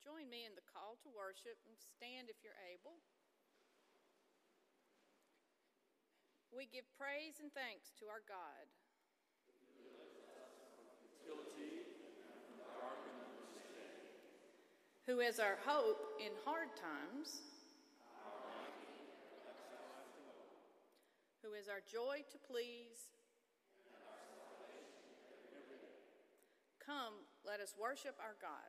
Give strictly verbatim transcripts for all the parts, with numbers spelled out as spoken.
Join me in the call to worship and stand if you're able. We give praise and thanks to our God, who is our hope in hard times, who is our joy to please. Come, let us worship our God.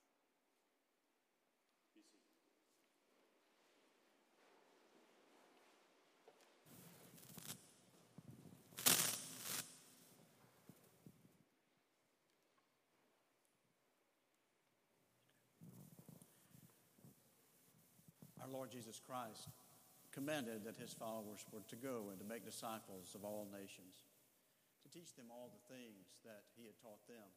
Our Lord Jesus Christ commanded that his followers were to go and to make disciples of all nations, to teach them all the things that he had taught them.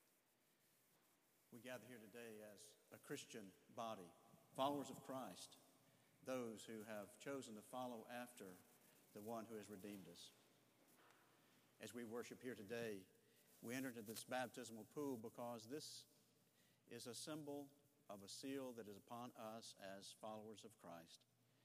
We gather here today as a Christian body, followers of Christ, those who have chosen to follow after the one who has redeemed us. As we worship here today, we enter into this baptismal pool because this is a symbol of a seal that is upon us as followers of Christ.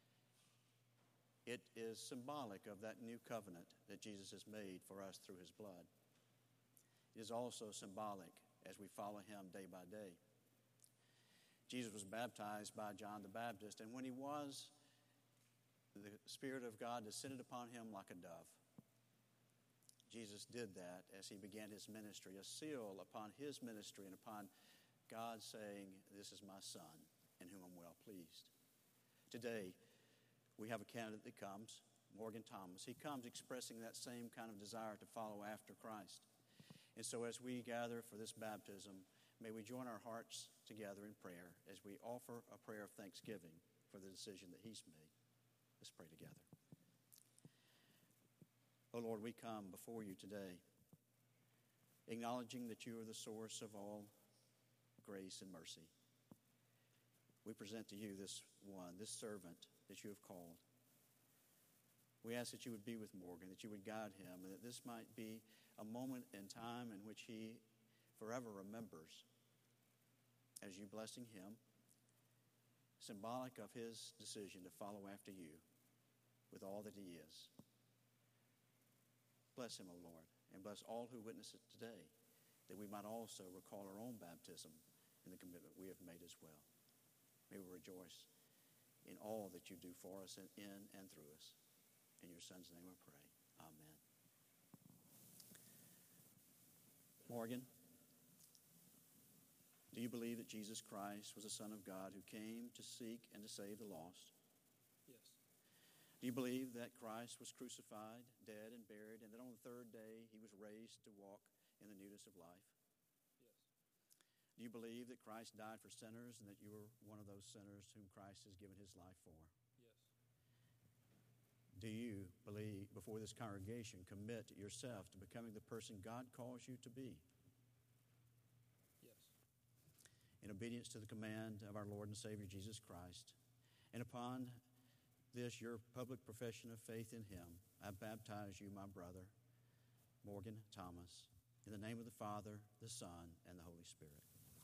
It is symbolic of that new covenant that Jesus has made for us through his blood. It is also symbolic as we follow him day by day. Jesus was baptized by John the Baptist, and when he was, the Spirit of God descended upon him like a dove. Jesus did that as he began his ministry, a seal upon his ministry and upon God saying, "This is my Son, in whom I'm well pleased." Today, we have a candidate that comes, Morgan Thomas. He comes expressing that same kind of desire to follow after Christ. And so as we gather for this baptism, may we join our hearts together in prayer as we offer a prayer of thanksgiving for the decision that he's made. Let's pray together. Oh Lord, we come before you today, acknowledging that you are the source of all grace and mercy. We present to you this one, this servant that you have called. We ask that you would be with Morgan, that you would guide him, and that this might be a moment in time in which he forever remembers as you blessing him, symbolic of his decision to follow after you with all that he is. Bless him, O Lord, and bless all who witness it today, that we might also recall our own baptism and the commitment we have made as well. May we rejoice in all that you do for us and in and through us. In your Son's name I pray. Amen. Morgan, do you believe that Jesus Christ was the Son of God who came to seek and to save the lost? Yes. Do you believe that Christ was crucified, dead, and buried, and that on the third day he was raised to walk in the newness of life? Yes. Do you believe that Christ died for sinners and that you were one of those sinners whom Christ has given his life for? Yes. Do you believe, before this congregation, commit yourself to becoming the person God calls you to be? Yes. In obedience to the command of our Lord and Savior Jesus Christ, and upon this, your public profession of faith in him, I baptize you, my brother, Morgan Thomas, in the name of the Father, the Son, and the Holy Spirit.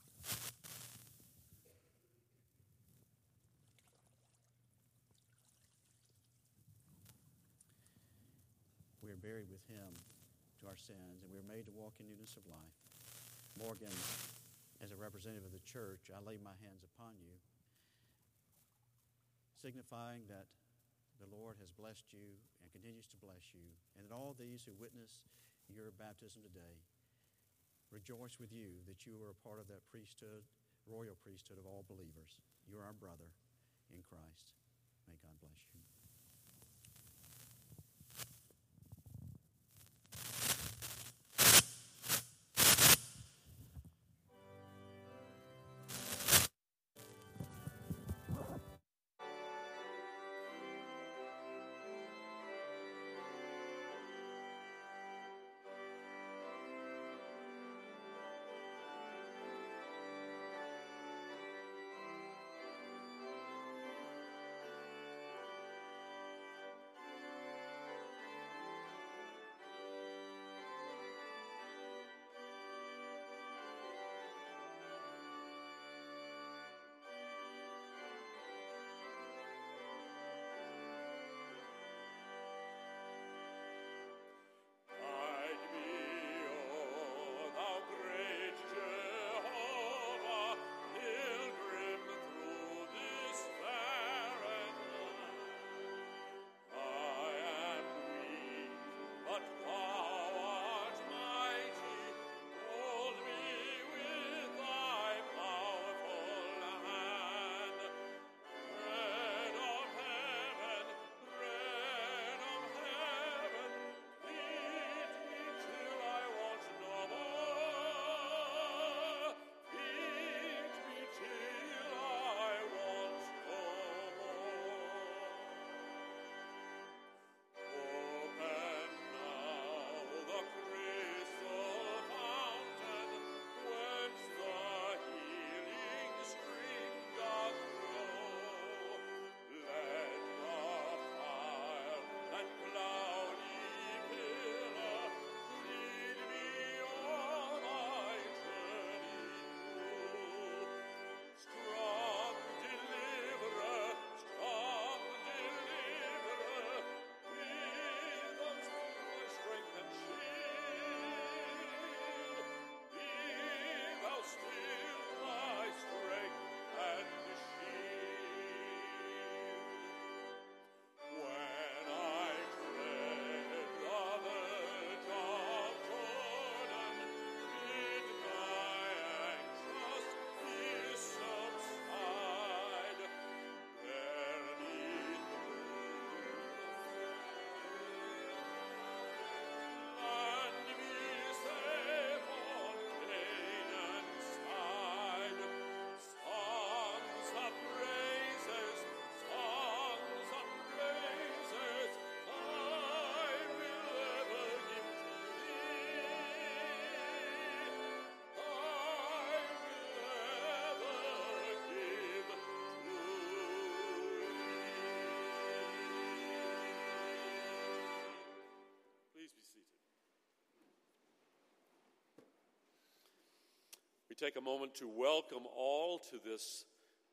We are buried with him to our sins, and we are made to walk in newness of life. Morgan, as a representative of the church, I lay my hands upon you, signifying that the Lord has blessed you and continues to bless you, and that all these who witness your baptism today rejoice with you that you are a part of that priesthood, royal priesthood of all believers. You are our brother in Christ. May God bless you. We take a moment to welcome all to this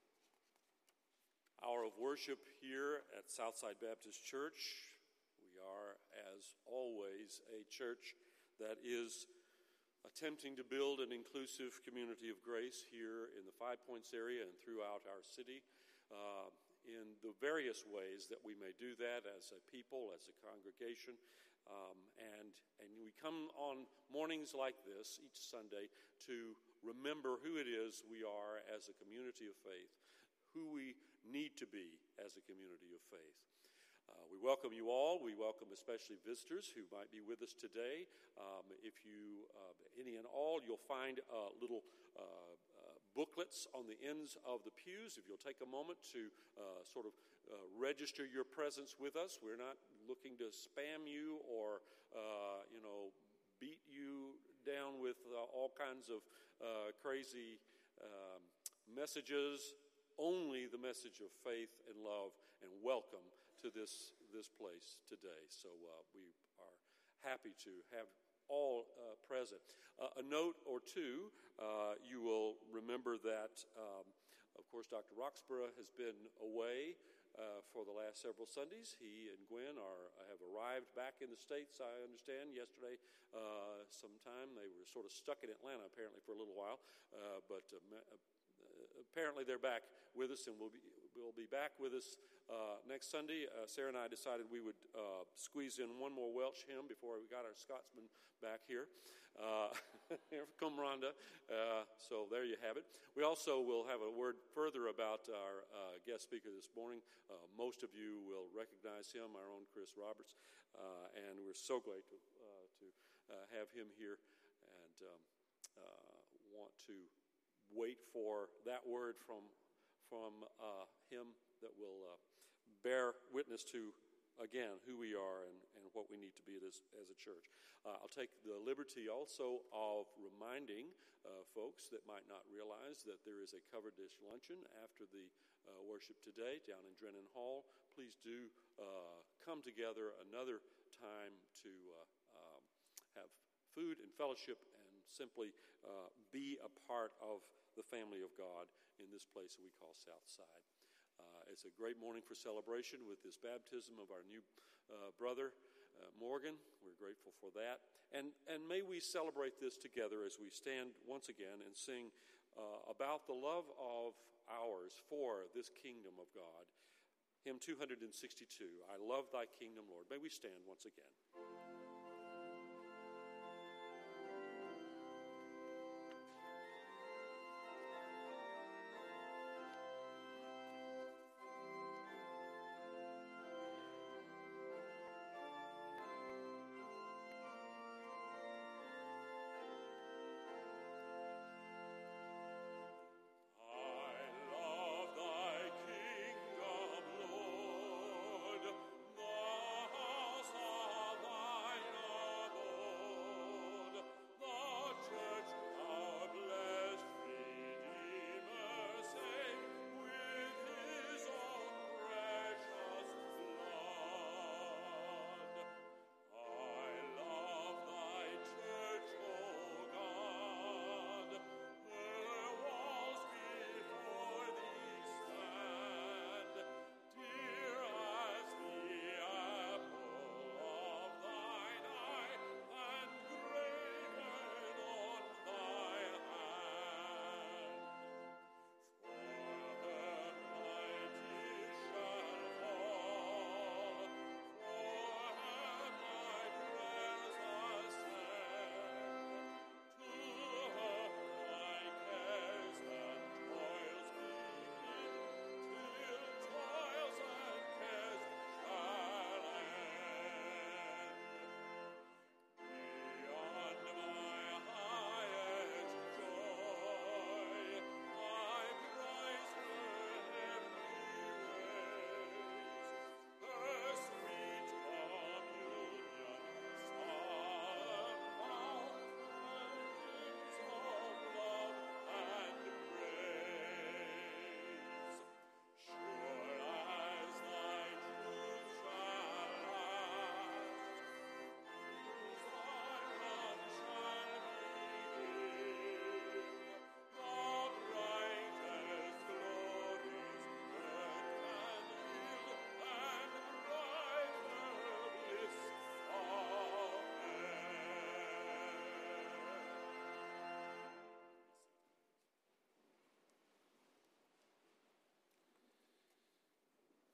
hour of worship here at Southside Baptist Church. We are, as always, a church that is attempting to build an inclusive community of grace here in the Five Points area and throughout our city uh, in the various ways that we may do that as a people, as a congregation. Um, and, and we come on mornings like this each Sunday to remember who it is we are as a community of faith, who we need to be as a community of faith. Uh, we welcome you all. We welcome especially visitors who might be with us today. Um, if you, uh, any and all, you'll find uh, little uh, uh, booklets on the ends of the pews. If you'll take a moment to uh, sort of uh, register your presence with us. We're not looking to spam you or, uh, you know, beat you down with uh, all kinds of uh, crazy um, messages. Only the message of faith and love and welcome to this this place today. So uh, we are happy to have all uh, present. Uh, a note or two, uh, you will remember that, um, of course, Doctor Roxborough has been away uh, for the last several Sundays. He and Gwen are have arrived back in the States, I understand, yesterday uh, sometime. They were sort of stuck in Atlanta, apparently, for a little while, uh, but uh, apparently they're back with us, and we'll be will be back with us uh, next Sunday. Uh, Sarah and I decided we would uh, squeeze in one more Welsh hymn before we got our Scotsman back here. Uh, Cum Rhonda. Uh, so there you have it. We also will have a word further about our uh, guest speaker this morning. Uh, most of you will recognize him, our own Chris Roberts, uh, and we're so glad to, uh, to uh, have him here and um, uh, want to wait for that word from from uh, him that will uh, bear witness to, again, who we are and, and what we need to be as, as a church. Uh, I'll take the liberty also of reminding uh, folks that might not realize that there is a covered dish luncheon after the uh, worship today down in Drennan Hall. Please do uh, come together another time to uh, um, have food and fellowship and simply uh, be a part of the family of God in this place that we call Southside. Uh, it's a great morning for celebration with this baptism of our new uh, brother, uh, Morgan. We're grateful for that. And, and may we celebrate this together as we stand once again and sing uh, about the love of ours for this kingdom of God. Hymn two sixty-two, I love thy kingdom, Lord. May we stand once again. Thou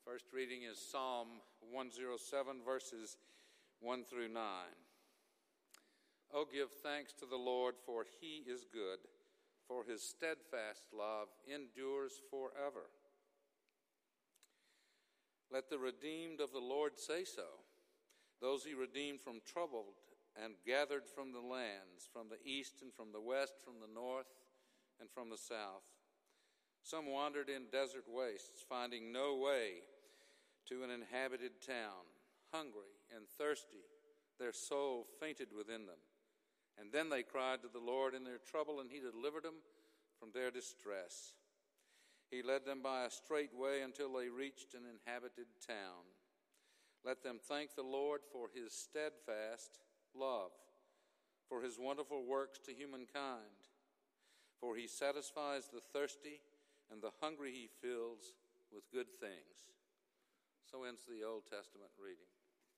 First reading is Psalm one oh seven, verses one through nine. Oh, give thanks to the Lord, for he is good, for his steadfast love endures forever. Let the redeemed of the Lord say so, those he redeemed from trouble and gathered from the lands, from the east and from the west, from the north and from the south. Some wandered in desert wastes, finding no way to an inhabited town, hungry and thirsty, their soul fainted within them. And then they cried to the Lord in their trouble, and he delivered them from their distress. He led them by a straight way until they reached an inhabited town. Let them thank the Lord for his steadfast love, for his wonderful works to humankind. For he satisfies the thirsty, and the hungry he fills with good things. So ends the Old Testament reading.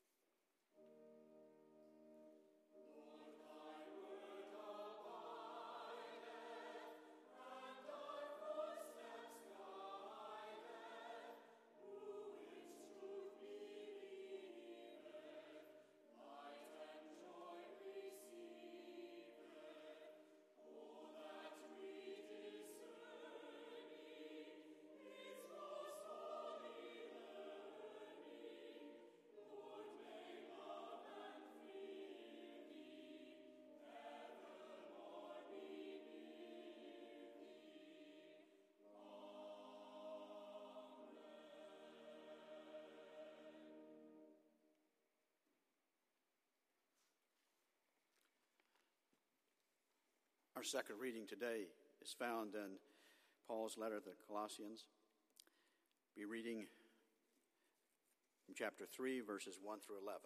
Our second reading today is found in Paul's letter to the Colossians. Be reading from chapter three, verses one through eleven.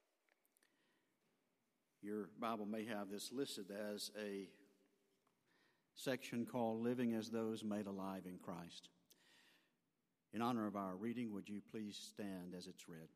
Your Bible may have this listed as a section called Living as Those Made Alive in Christ. In honor of our reading, would you please stand as it's read?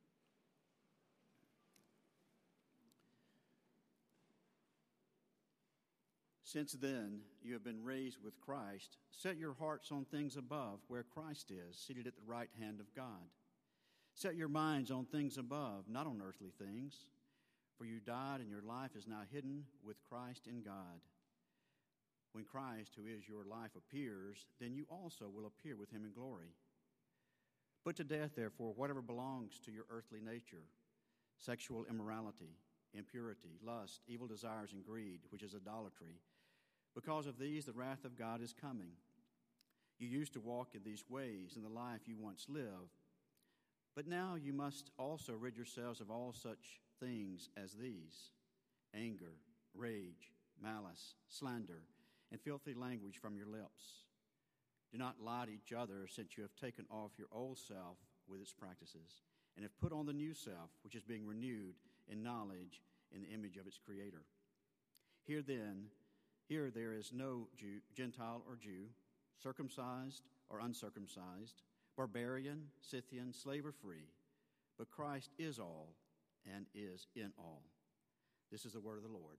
Since then, you have been raised with Christ. Set your hearts on things above, where Christ is, seated at the right hand of God. Set your minds on things above, not on earthly things. For you died, and your life is now hidden with Christ in God. When Christ, who is your life, appears, then you also will appear with him in glory. Put to death, therefore, whatever belongs to your earthly nature: sexual immorality, impurity, lust, evil desires, and greed, which is idolatry. Because of these, the wrath of God is coming. You used to walk in these ways in the life you once lived, but now you must also rid yourselves of all such things as these: anger, rage, malice, slander, and filthy language from your lips. Do not lie to each other, since you have taken off your old self with its practices, and have put on the new self, which is being renewed in knowledge in the image of its Creator. Here then, here there is no Jew, Gentile or Jew, circumcised or uncircumcised, barbarian, Scythian, slave or free, but Christ is all and is in all. This is the word of the Lord.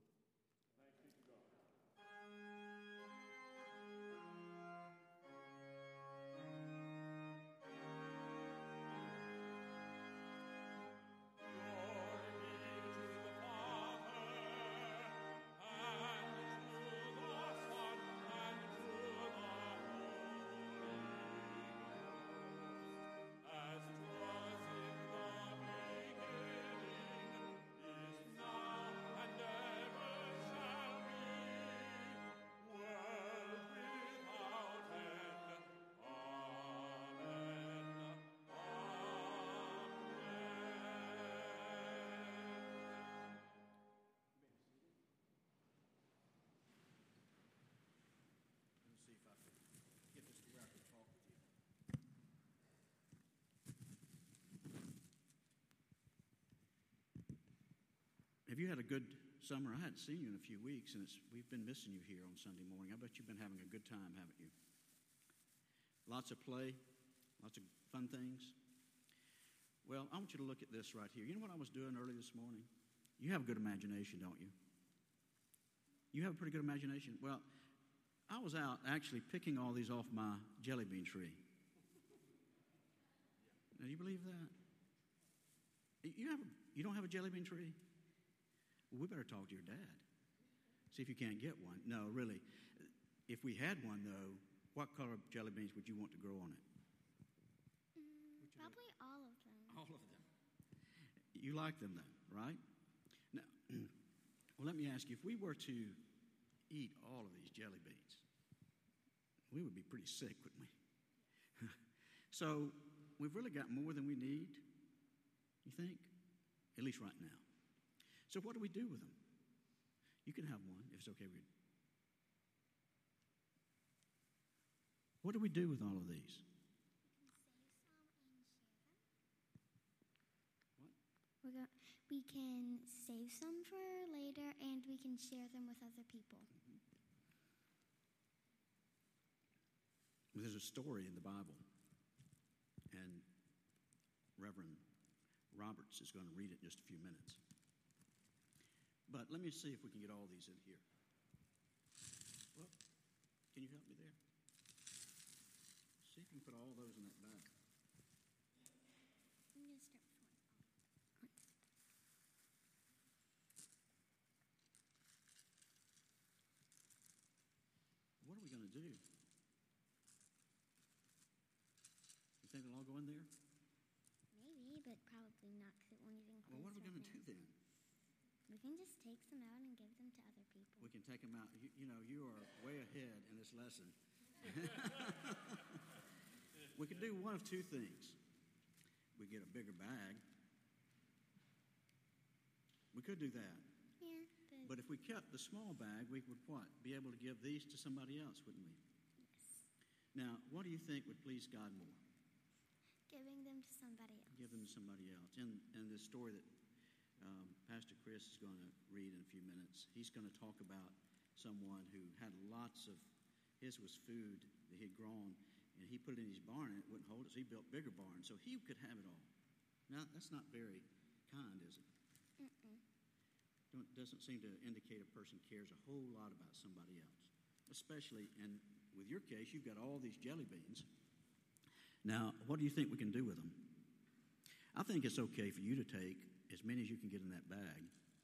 Have you had a good summer? I hadn't seen you in a few weeks, and it's, we've been missing you here on Sunday morning. I bet you've been having a good time, haven't you? Lots of play, lots of fun things. Well, I want you to look at this right here. You know what I was doing early this morning? You have a good imagination, don't you? You have a pretty good imagination. Well, I was out actually picking all these off my jelly bean tree. Now, do you believe that? You have a, you don't have a jelly bean tree? Well, we better talk to your dad. See if you can't get one. No, really. If we had one, though, what color jelly beans would you want to grow on it? Mm, probably do? all of them. All of them. You like them, though, right? Now, well, let me ask you, if we were to eat all of these jelly beans, we would be pretty sick, wouldn't we? So we've really got more than we need, you think? At least right now. So what do we do with them? You can have one if it's okay with you. What do we do with all of these? We're go- we can save some for later, and we can share them with other people. Mm-hmm. There's a story in the Bible, and Reverend Roberts is going to read it in just a few minutes. But let me see if we can get all these in here. Well, can you help me there? See if you can put all those in that bag. I'm going to start with one. What are we going to do? You think it'll all go in there? Maybe, but probably not, because it won't even close. Well, what are we right going to now. do then? We can just take some out and give them to other people. We can take them out. You, you know, you are way ahead in this lesson. We could do one of two things. We get a bigger bag. We could do that. Yeah, But but... if we kept the small bag, we would what? Be able to give these to somebody else, wouldn't we? Yes. Now, what do you think would please God more? Giving them to somebody else. Give them to somebody else. In, in this story that um, Pastor Chris is going to read in a few minutes, he's going to talk about someone who had lots of, his was food that he'd grown, and he put it in his barn, and it wouldn't hold it, so he built bigger barns, so he could have it all. Now, that's not very kind, is it? Mm-mm. Don't, doesn't seem to indicate a person cares a whole lot about somebody else. Especially, and with your case, you've got all these jelly beans. Now, what do you think we can do with them? I think it's okay for you to take as many as you can get in that bag.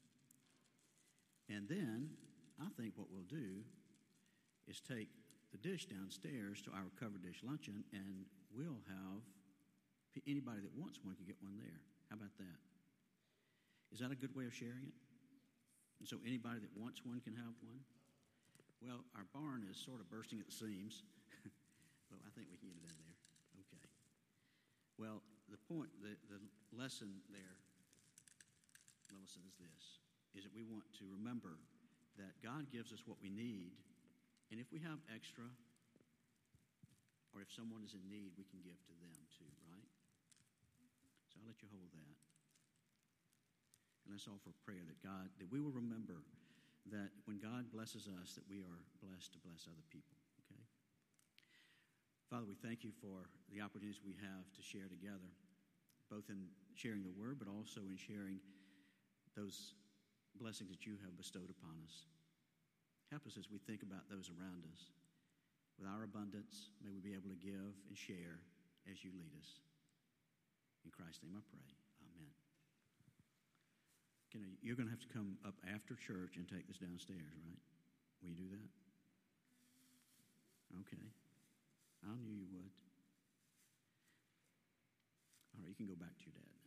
And then, I think what we'll do is take the dish downstairs to our covered dish luncheon, and we'll have anybody that wants one can get one there. How about that? Is that a good way of sharing it? And so anybody that wants one can have one? Well, our barn is sort of bursting at the seams, but I think we can get it in there. Okay. Well, the point, the, the lesson there, Millicent, is this, is that we want to remember that God gives us what we need, and if we have extra, or if someone is in need, we can give to them too, right? So I'll let you hold that. And let's offer prayer that God, that we will remember that when God blesses us, that we are blessed to bless other people, okay? Father, we thank you for the opportunities we have to share together, both in sharing the word, but also in sharing those blessings that you have bestowed upon us. Help us as we think about those around us. With our abundance, may we be able to give and share as you lead us. In Christ's name I pray. Amen. You know, you're going to have to come up after church and take this downstairs, right? Will you do that? Okay. I knew you would. All right, you can go back to your dad now.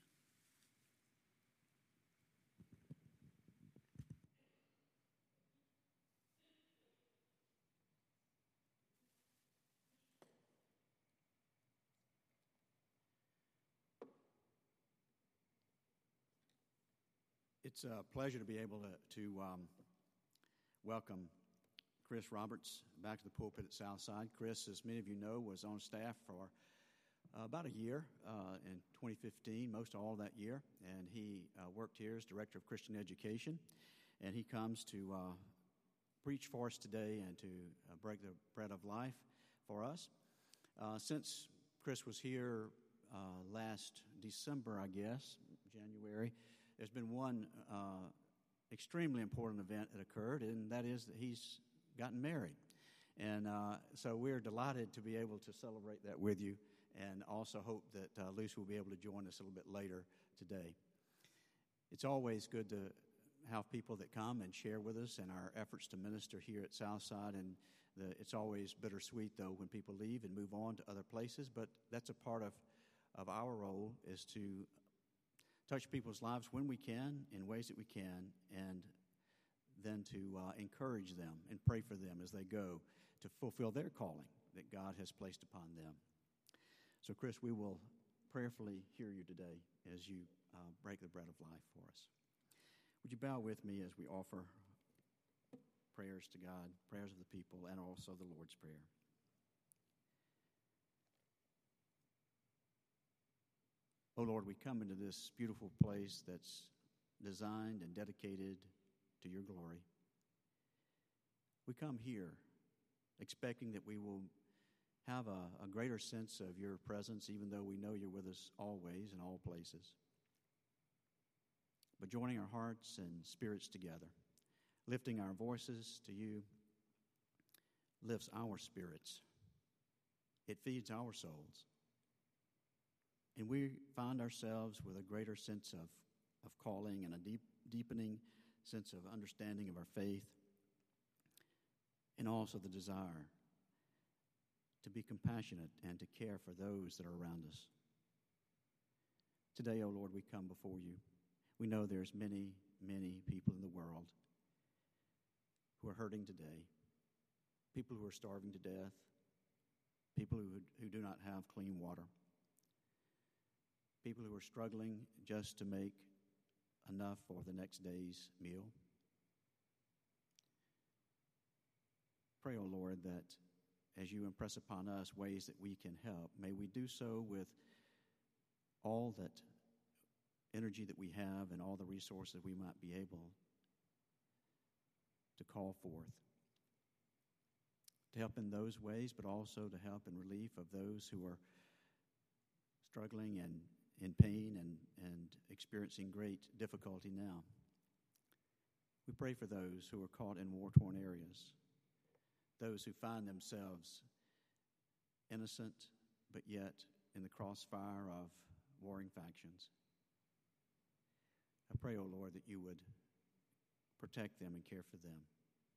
It's a pleasure to be able to, to um, welcome Chris Roberts back to the pulpit at Southside. Chris, as many of you know, was on staff for uh, about a year uh, in twenty fifteen, most all that year, and he uh, worked here as Director of Christian Education, and he comes to uh, preach for us today and to uh, break the bread of life for us. Uh, since Chris was here uh, last December, I guess, January, there's been one uh, extremely important event that occurred, and that is that he's gotten married. And uh, so we're delighted to be able to celebrate that with you and also hope that uh, Lucy will be able to join us a little bit later today. It's always good to have people that come and share with us in our efforts to minister here at Southside, and the, it's always bittersweet, though, when people leave and move on to other places, but that's a part of, of our role, is to touch people's lives when we can, in ways that we can, and then to uh, encourage them and pray for them as they go to fulfill their calling that God has placed upon them. So, Chris, we will prayerfully hear you today as you uh, break the bread of life for us. Would you bow with me as we offer prayers to God, prayers of the people, and also the Lord's Prayer? Oh, Lord, we come into this beautiful place that's designed and dedicated to your glory. We come here expecting that we will have a, a greater sense of your presence, even though we know you're with us always in all places. But joining our hearts and spirits together, lifting our voices to you, lifts our spirits. It feeds our souls. And we find ourselves with a greater sense of, of calling and a deep, deepening sense of understanding of our faith, and also the desire to be compassionate and to care for those that are around us. Today, O Lord, we come before you. We know there's many, many people in the world who are hurting today, people who are starving to death, people who, who do not have clean water, people who are struggling just to make enough for the next day's meal. Pray, O Lord, that as you impress upon us ways that we can help, may we do so with all that energy that we have and all the resources we might be able to call forth, to help in those ways, but also to help in relief of those who are struggling and in pain and, and experiencing great difficulty now. We pray for those who are caught in war-torn areas, those who find themselves innocent, but yet in the crossfire of warring factions. I pray, O Lord, that you would protect them and care for them.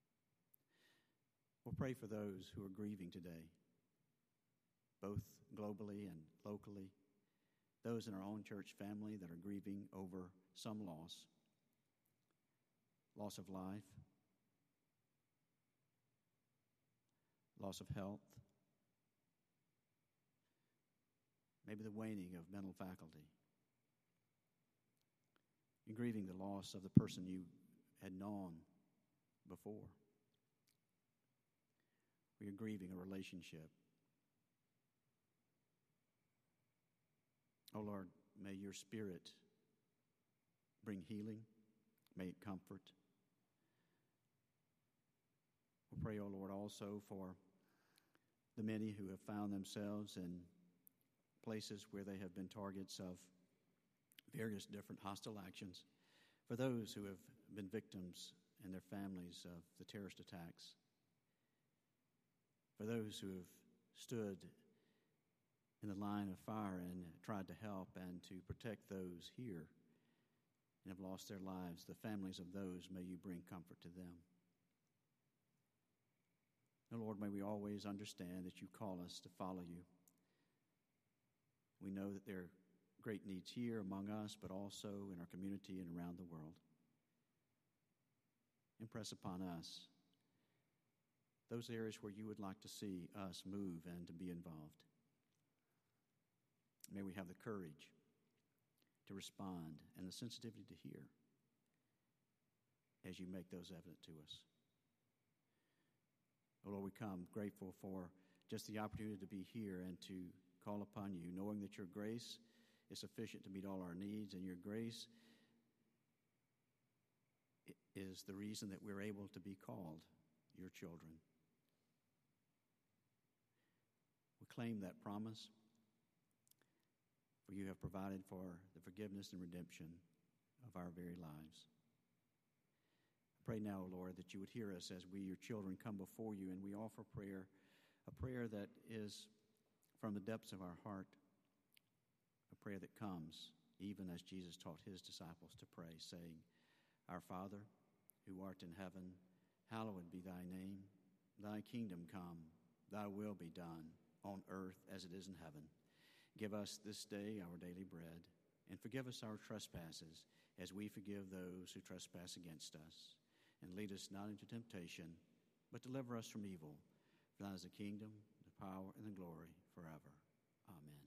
We'll pray for those who are grieving today, both globally and locally, those in our own church family that are grieving over some loss, loss of life, loss of health, maybe the waning of mental faculty. You're grieving the loss of the person you had known before. We are grieving a relationship. Oh Lord, may your Spirit bring healing. May it comfort. We pray, oh Lord, also for the many who have found themselves in places where they have been targets of various different hostile actions, for those who have been victims and their families of the terrorist attacks, for those who have stood in the line of fire and tried to help and to protect those here and have lost their lives, the families of those, may you bring comfort to them. And Lord, may we always understand that you call us to follow you. We know that there are great needs here among us, but also in our community and around the world. Impress upon us those areas where you would like to see us move and to be involved. May we have the courage to respond and the sensitivity to hear as you make those evident to us. Oh Lord, we come grateful for just the opportunity to be here and to call upon you, knowing that your grace is sufficient to meet all our needs, and your grace is the reason that we're able to be called your children. We claim that promise, for you have provided for the forgiveness and redemption of our very lives. I pray now, Lord, that you would hear us as we, your children, come before you and we offer prayer, a prayer that is from the depths of our heart, a prayer that comes even as Jesus taught his disciples to pray, saying, Our Father, who art in heaven, hallowed be thy name. Thy kingdom come, thy will be done, on earth as it is in heaven. Give us this day our daily bread, and forgive us our trespasses, as we forgive those who trespass against us. And lead us not into temptation, but deliver us from evil. For thine is the kingdom, the power, and the glory forever. Amen.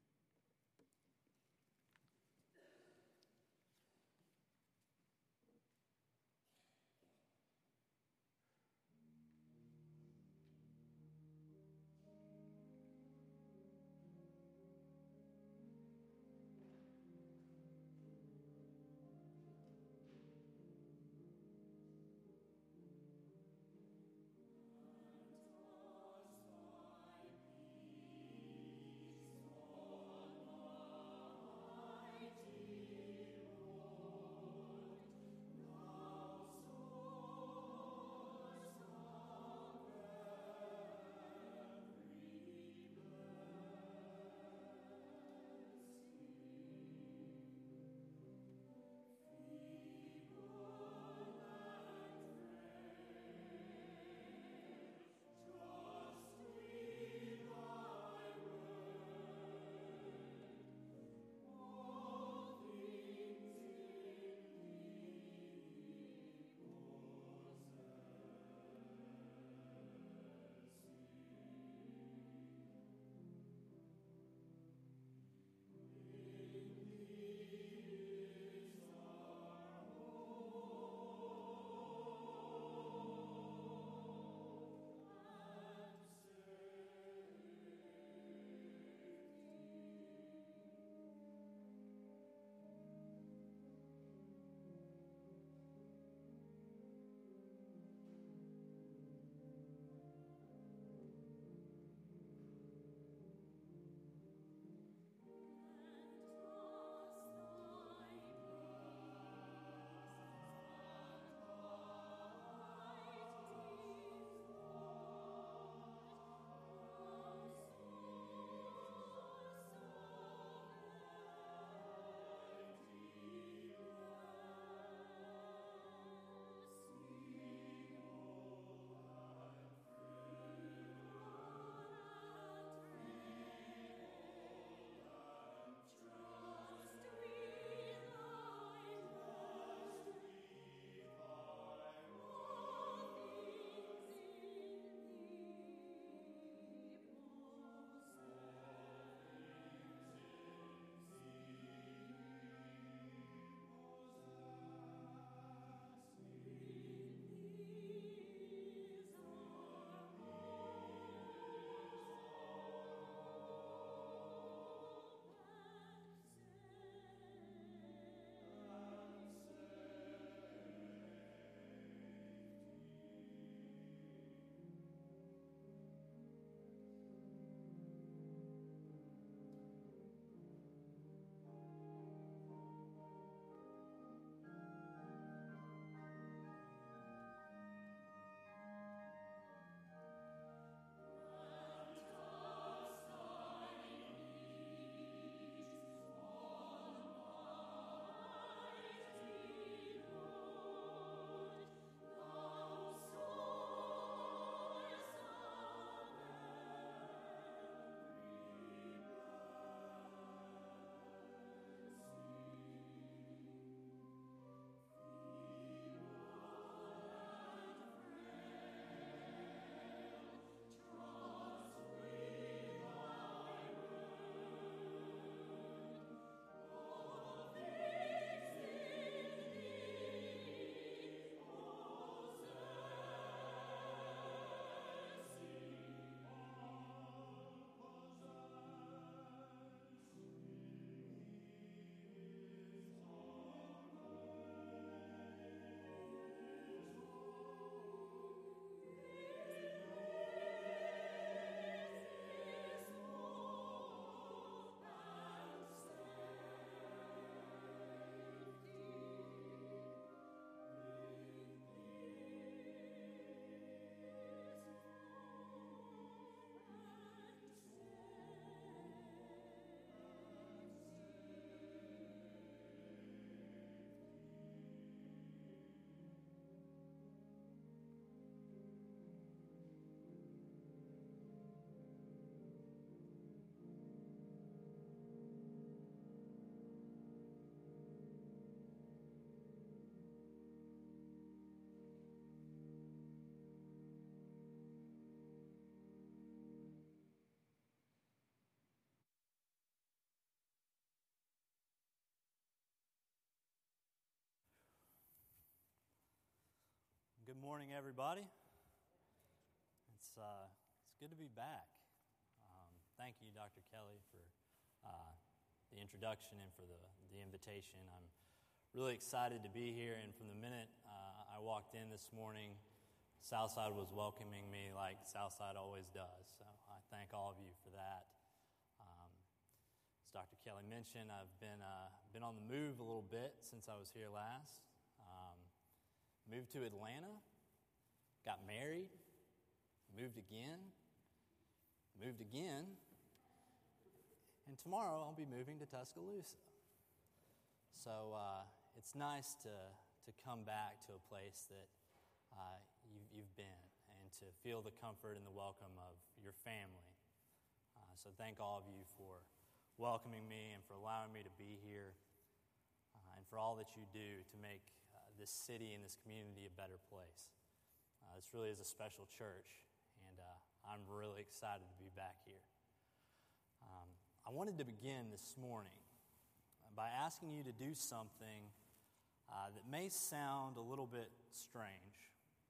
Good morning, everybody. It's uh, it's good to be back. Um, thank you, Doctor Kelly, for uh, the introduction and for the, the invitation. I'm really excited to be here, and from the minute uh, I walked in this morning, Southside was welcoming me like Southside always does. So I thank all of you for that. Um, as Doctor Kelly mentioned, I've been uh, been on the move a little bit since I was here last. Um, moved to Atlanta, got married, moved again, moved again, and tomorrow I'll be moving to Tuscaloosa. So uh, it's nice to to come back to a place that uh, you, you've been and to feel the comfort and the welcome of your family. Uh, so thank all of you for welcoming me and for allowing me to be here uh, and for all that you do to make uh, this city and this community a better place. Uh, this really is a special church, and uh, I'm really excited to be back here. Um, I wanted to begin this morning by asking you to do something uh, that may sound a little bit strange.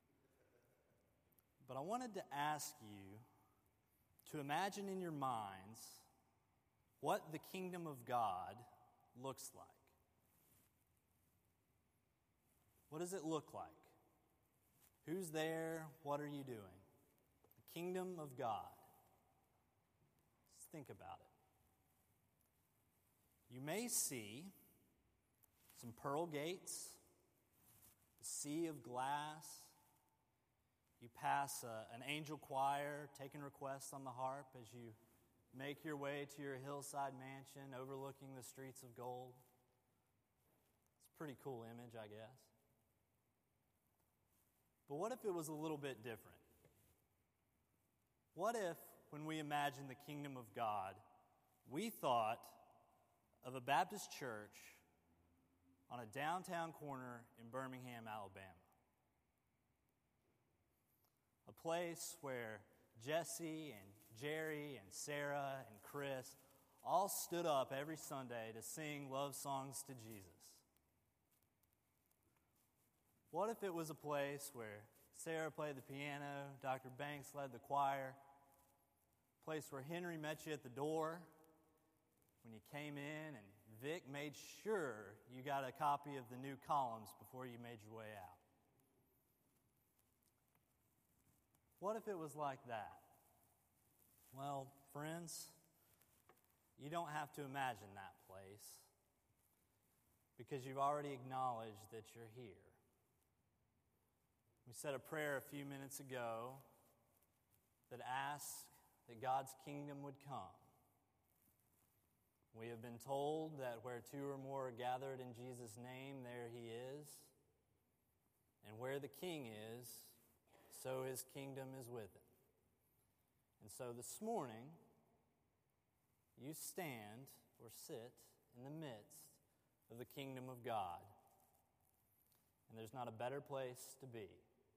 But I wanted to ask you to imagine in your minds what the kingdom of God looks like. What does it look like? Who's there? What are you doing? The kingdom of God. Just think about it. You may see some pearl gates, a sea of glass. You pass a, an angel choir taking requests on the harp as you make your way to your hillside mansion overlooking the streets of gold. It's a pretty cool image, I guess. But what if it was a little bit different? What if, when we imagined the kingdom of God, we thought of a Baptist church on a downtown corner in Birmingham, Alabama? A place where Jesse and Jerry and Sarah and Chris all stood up every Sunday to sing love songs to Jesus. What if it was a place where Sarah played the piano, Doctor Banks led the choir, a place where Henry met you at the door when you came in, and Vic made sure you got a copy of the new columns before you made your way out? What if it was like that? Well, friends, you don't have to imagine that place because you've already acknowledged that you're here. We said a prayer a few minutes ago that asked that God's kingdom would come. We have been told that where two or more are gathered in Jesus' name, there he is. And where the king is, so his kingdom is with him. And so this morning, you stand or sit in the midst of the kingdom of God. And there's not a better place to be.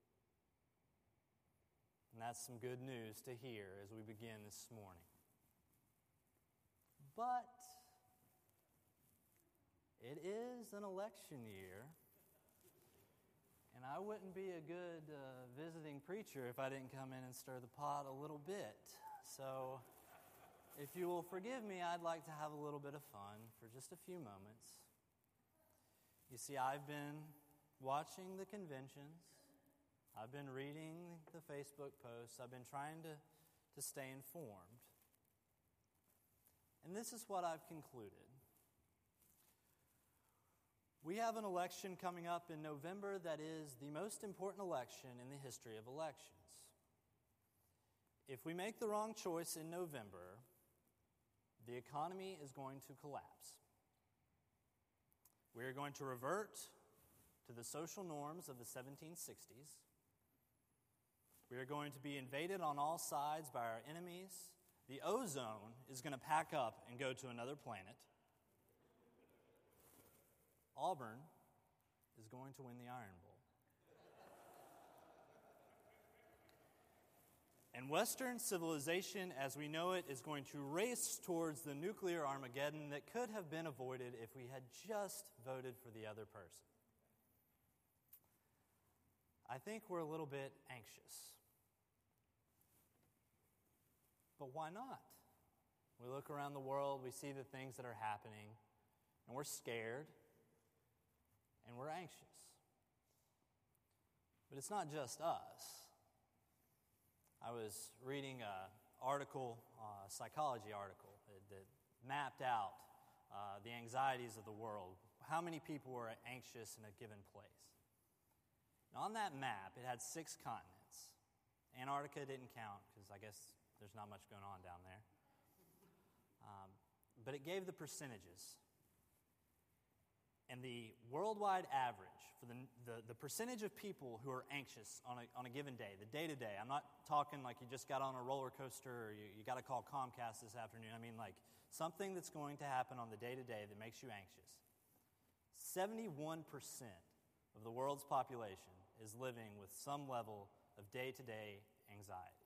And that's some good news to hear as we begin this morning. But it is an election year, and I wouldn't be a good uh, visiting preacher if I didn't come in and stir the pot a little bit. So if you will forgive me, I'd like to have a little bit of fun for just a few moments. You see, I've been watching the conventions. I've been reading the Facebook posts. I've been trying to, to stay informed. And this is what I've concluded. We have an election coming up in November that is the most important election in the history of elections. If we make the wrong choice in November, the economy is going to collapse. We are going to revert to the social norms of the seventeen sixties. We are going to be invaded on all sides by our enemies. The ozone is going to pack up and go to another planet. Auburn is going to win the Iron Bowl. And Western civilization, as we know it, is going to race towards the nuclear Armageddon that could have been avoided if we had just voted for the other person. I think we're a little bit anxious. But why not? We look around the world, we see the things that are happening, and we're scared, and we're anxious. But it's not just us. I was reading an article, a psychology article, that, that mapped out uh, the anxieties of the world, how many people were anxious in a given place. And on that map, it had six continents. Antarctica didn't count, because I guess there's not much going on down there. Um, but it gave the percentages. And the worldwide average for the, the, the percentage of people who are anxious on a, on a given day, the day-to-day, I'm not talking like you just got on a roller coaster or you, you got to call Comcast this afternoon. I mean like something that's going to happen on the day-to-day that makes you anxious. seventy-one percent of the world's population is living with some level of day-to-day anxiety.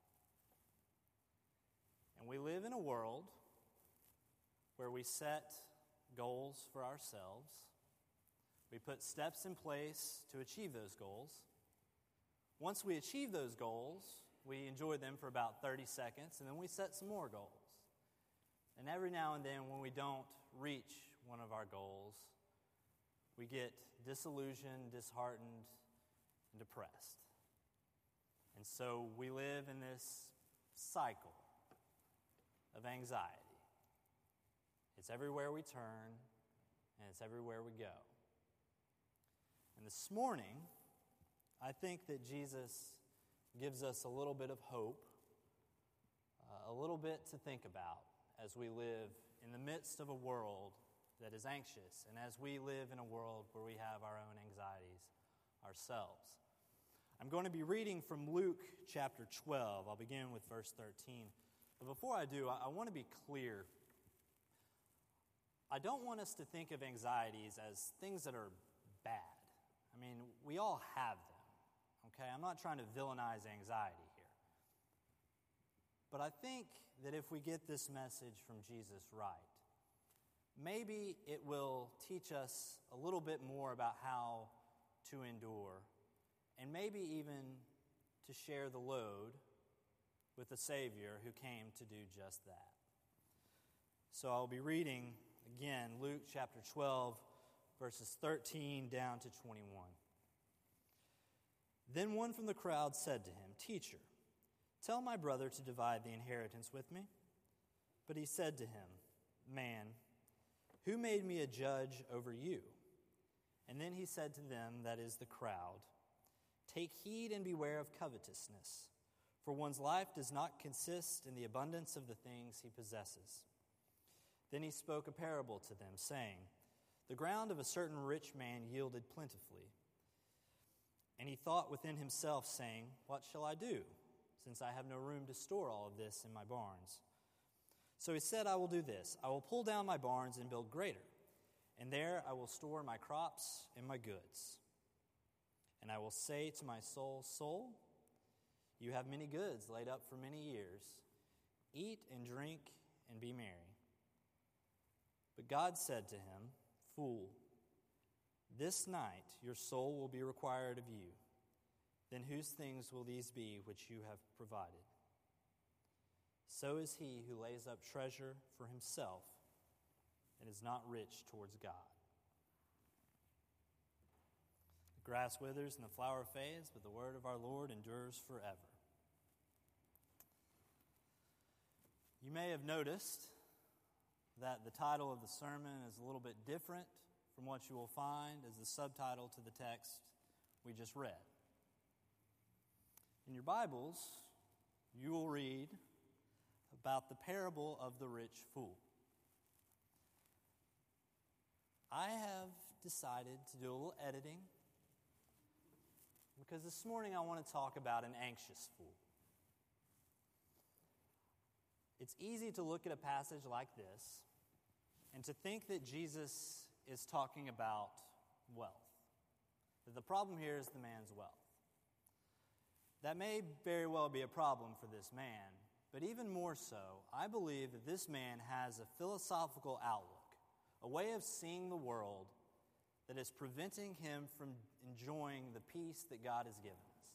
And we live in a world where we set goals for ourselves. We put steps in place to achieve those goals. Once we achieve those goals, we enjoy them for about thirty seconds, and then we set some more goals. And every now and then, when we don't reach one of our goals, we get disillusioned, disheartened, and depressed. And so we live in this cycle of anxiety. It's everywhere we turn, and it's everywhere we go. And this morning, I think that Jesus gives us a little bit of hope, uh, a little bit to think about as we live in the midst of a world that is anxious, and as we live in a world where we have our own anxieties ourselves. I'm going to be reading from Luke chapter twelve. I'll begin with verse thirteen. But before I do, I, I want to be clear. I don't want us to think of anxieties as things that are bad. I mean, we all have them, okay? I'm not trying to villainize anxiety here. But I think that if we get this message from Jesus right, maybe it will teach us a little bit more about how to endure, and maybe even to share the load with the Savior who came to do just that. So I'll be reading again Luke chapter twelve, verses thirteen down to twenty-one. Then one from the crowd said to him, "Teacher, tell my brother to divide the inheritance with me." But he said to him, "Man, who made me a judge over you?" And then he said to them, that is the crowd, "Take heed and beware of covetousness, for one's life does not consist in the abundance of the things he possesses." Then he spoke a parable to them, saying, "The ground of a certain rich man yielded plentifully. And he thought within himself, saying, 'What shall I do, since I have no room to store all of this in my barns?' So he said, 'I will do this. I will pull down my barns and build greater, and there I will store my crops and my goods. And I will say to my soul, Soul, you have many goods laid up for many years. Eat and drink and be merry.' But God said to him, 'Fool, this night your soul will be required of you. Then whose things will these be which you have provided? So is he who lays up treasure for himself and is not rich towards God.' The grass withers and the flower fades, but the word of our Lord endures forever." You may have noticed that the title of the sermon is a little bit different from what you will find as the subtitle to the text we just read. In your Bibles, you will read about the parable of the rich fool. I have decided to do a little editing because this morning I want to talk about an anxious fool. It's easy to look at a passage like this and to think that Jesus is talking about wealth. That the problem here is the man's wealth. That may very well be a problem for this man, but even more so, I believe that this man has a philosophical outlook, a way of seeing the world that is preventing him from enjoying the peace that God has given us.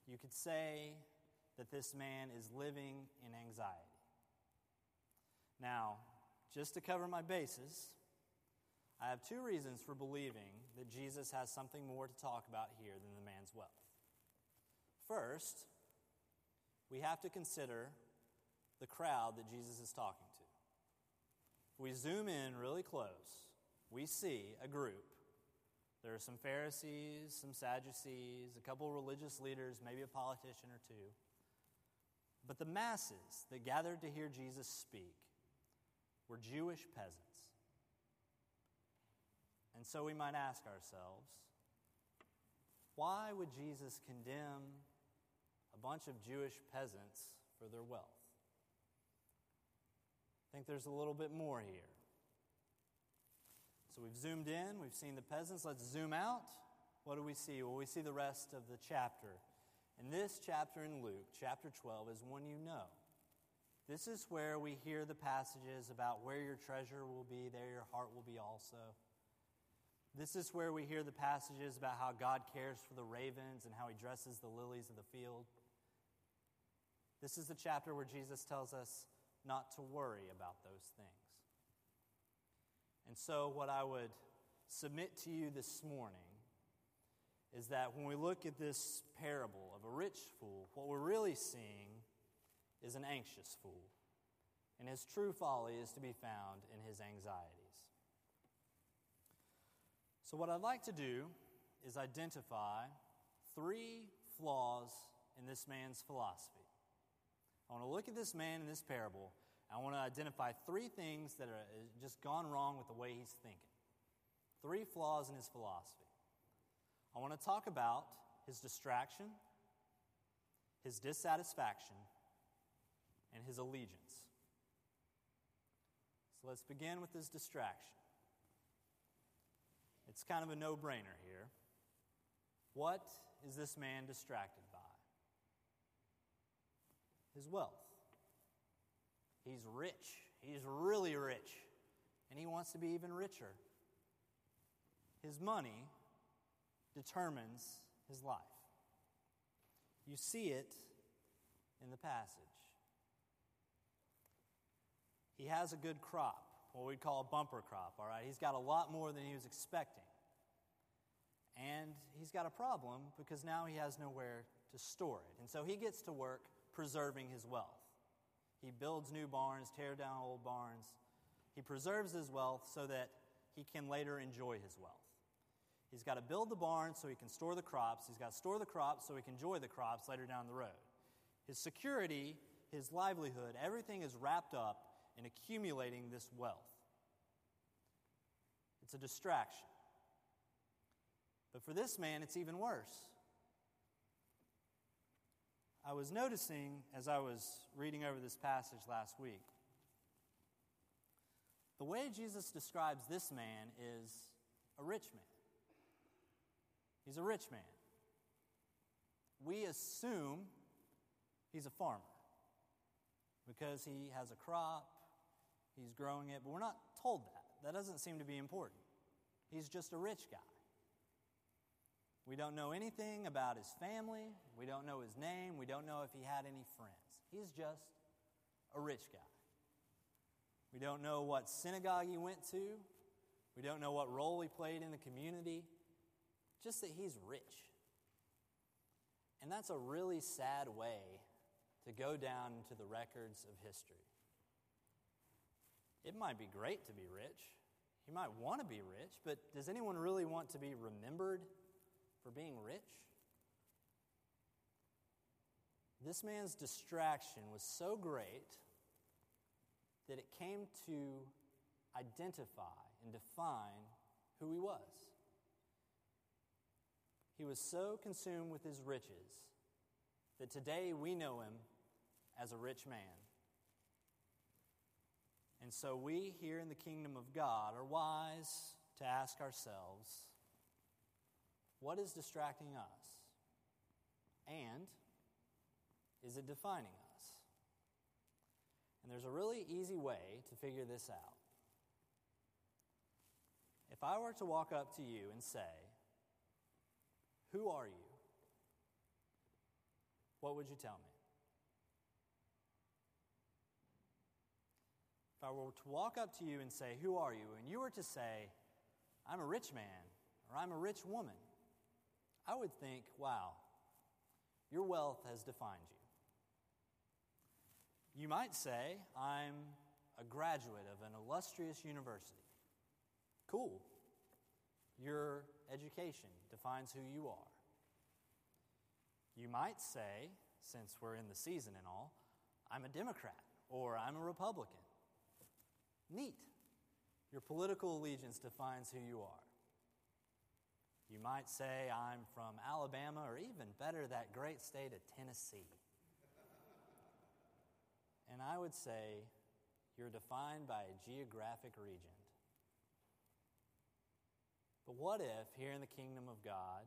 you could say that this man is living in anxiety. Now, just to cover my bases, I have two reasons for believing that Jesus has something more to talk about here than the man's wealth. First, we have to consider the crowd that Jesus is talking to. If we zoom in really close, we see a group. There are some Pharisees, some Sadducees, a couple religious leaders, maybe a politician or two. But the masses that gathered to hear Jesus speak were Jewish peasants. And so we might ask ourselves, why would Jesus condemn a bunch of Jewish peasants for their wealth? I think there's a little bit more here. So we've zoomed in, we've seen the peasants. Let's zoom out. What do we see? Well, we see the rest of the chapter. And this chapter in Luke, chapter twelve, is one you know. This is where we hear the passages about where your treasure will be, there your heart will be also. This is where we hear the passages about how God cares for the ravens and how he dresses the lilies of the field. This is the chapter where Jesus tells us not to worry about those things. And so what I would submit to you this morning is that when we look at this parable of a rich fool, what we're really seeing is an anxious fool. And his true folly is to be found in his anxieties. So what I'd like to do is identify three flaws in this man's philosophy. I want to look at this man in this parable. I want to identify three things that are just gone wrong with the way he's thinking. Three flaws in his philosophy. I want to talk about his distraction, his dissatisfaction, and his allegiance. So let's begin with his distraction. It's kind of a no-brainer here. What is this man distracted by? His wealth. He's rich. He's really rich. And he wants to be even richer. His money determines his life. You see it in the passage. He has a good crop, what we'd call a bumper crop, all right? He's got a lot more than he was expecting. And he's got a problem because now he has nowhere to store it. And so he gets to work preserving his wealth. He builds new barns, tears down old barns. He preserves his wealth so that he can later enjoy his wealth. He's got to build the barn so he can store the crops. He's got to store the crops so he can enjoy the crops later down the road. His security, his livelihood, everything is wrapped up in accumulating this wealth. It's a distraction. But for this man, it's even worse. I was noticing as I was reading over this passage last week, the way Jesus describes this man is a rich man. He's a rich man. We assume he's a farmer because he has a crop, he's growing it, but we're not told that. That doesn't seem to be important. He's just a rich guy. We don't know anything about his family. We don't know his name. We don't know if he had any friends. He's just a rich guy. We don't know what synagogue he went to. We don't know what role he played in the community. Just that he's rich. And that's a really sad way to go down into the records of history. It might be great to be rich. You might want to be rich, but does anyone really want to be remembered for being rich? This man's distraction was so great that it came to identify and define who he was. He was so consumed with his riches that today we know him as a rich man. And so we here in the kingdom of God are wise to ask ourselves, what is distracting us? And is it defining us? And there's a really easy way to figure this out. If I were to walk up to you and say, who are you? what would you tell me? If I were to walk up to you and say, who are you? And you were to say, I'm a rich man, or I'm a rich woman, I would think, wow, your wealth has defined you. You might say, I'm a graduate of an illustrious university. Cool. Your education defines who you are. You might say, since we're in the season and all, I'm a Democrat or I'm a Republican. Neat. Your political allegiance defines who you are. You might say, I'm from Alabama, or even better, that great state of Tennessee. And I would say, you're defined by a geographic region. But what if, here in the kingdom of God,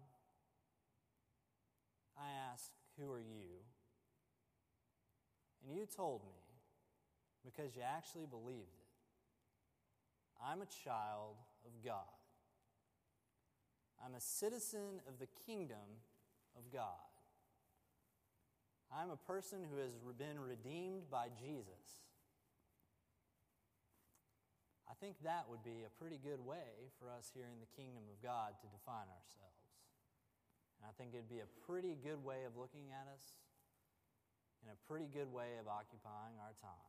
I ask, who are you? And you told me, because you actually believed it, I'm a child of God. I'm a citizen of the kingdom of God. I'm a person who has been redeemed by Jesus. I think that would be a pretty good way for us here in the kingdom of God to define ourselves. And I think it'd be a pretty good way of looking at us and a pretty good way of occupying our time.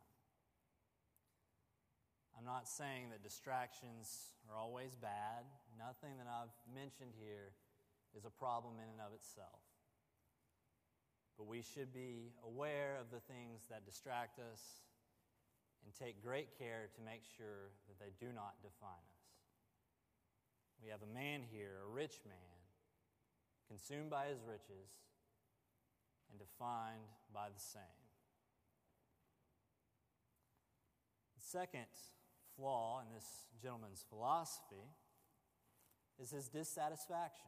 I'm not saying that distractions are always bad. Nothing that I've mentioned here is a problem in and of itself. But we should be aware of the things that distract us and take great care to make sure that they do not define us. We have a man here, a rich man, consumed by his riches and defined by the same. The second flaw in this gentleman's philosophy is his dissatisfaction.